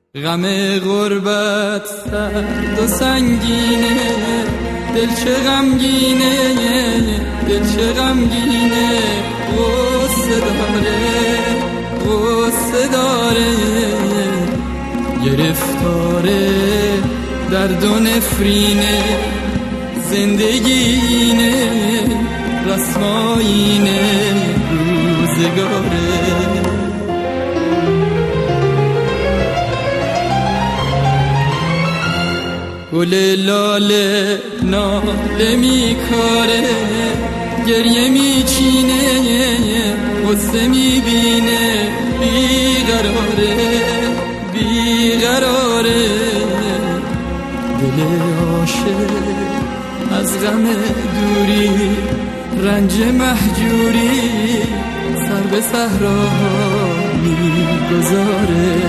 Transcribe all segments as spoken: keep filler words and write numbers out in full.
غم غربت سرد و سنگینه، دل چه غمگینه، دل چه غمگینه، غصه داره غصه داره، گرفتاره درد و نفرینه، زندگینه رسمایینه روزگاره. گل لاله ناله میکاره، گریه میچینه، غصه میبینه، بیقراره بیقراره، دل عاشق از غم دوری، رنج مهجوری، سر به صحرا میگذاره.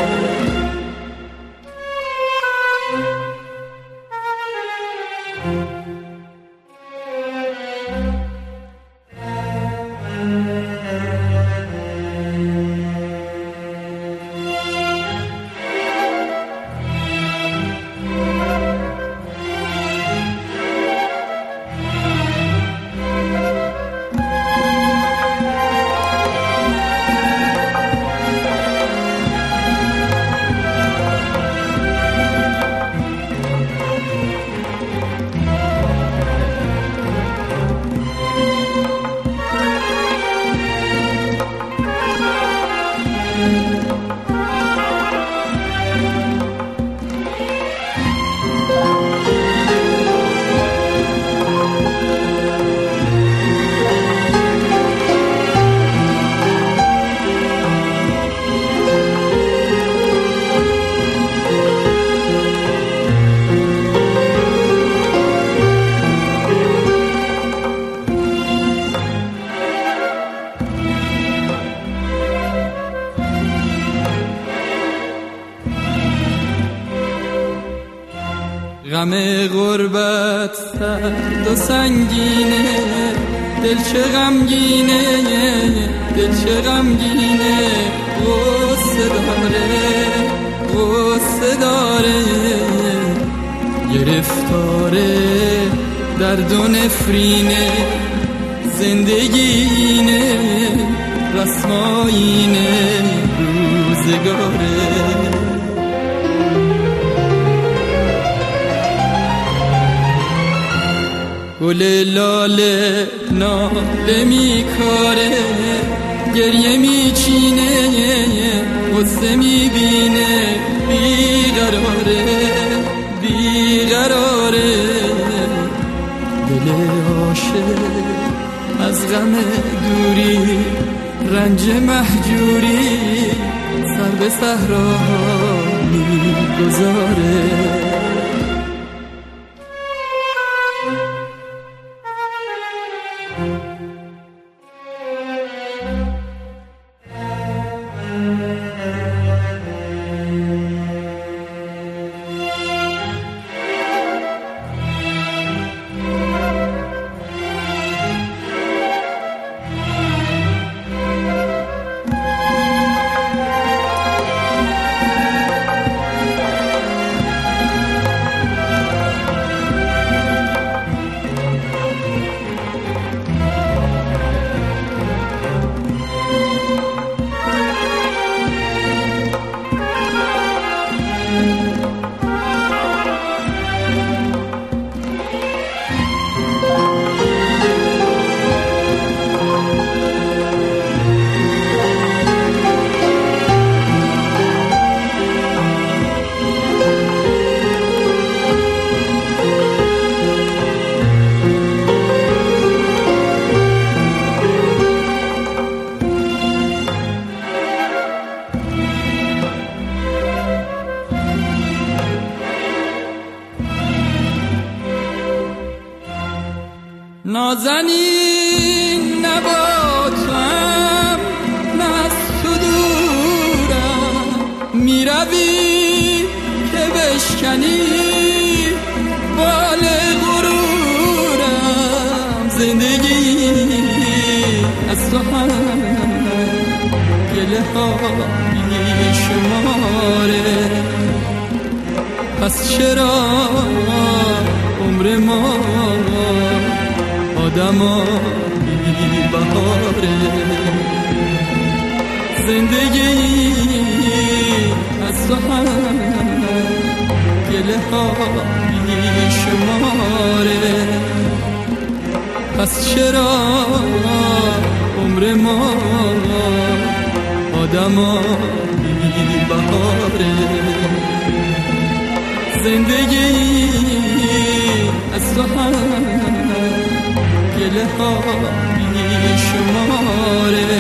غم غربت سرد و سنگینه، دل چه غمگینه، دل چه غمگینه، غصه داره غصه داره، گرفتاره درد و نفرینه، زندگینه رسمایینه روزگاره. گل لاله ناله میکاره، گریه میچینه، غصه میبینه، بیقراره بیقراره، دل عاشق از غم دوری، رنج مهجوری، سر به صحرا میگذاره. نازنین نباتم نه از تو دورم، میروی که بشکنی بال غرورم، زندگی از تو هم گله ها بیشماره. پس چرا عمر ما آدما بی بهاره؟ زندگی از تو هم گله ها بیشماره. پس چرا عمر ما آدما بی بهاره؟ زندگی از تو هم گله ها بیشماره.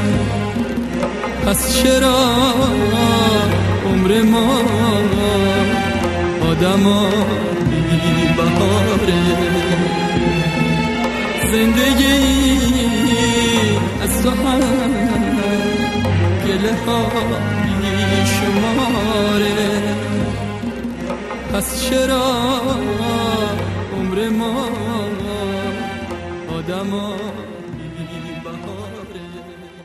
پس چرا عمر ما آدما بی بهاره؟ زندگی از تو هم گله ها بیشماره. پس چرا عمر ما آدما بی بهاره؟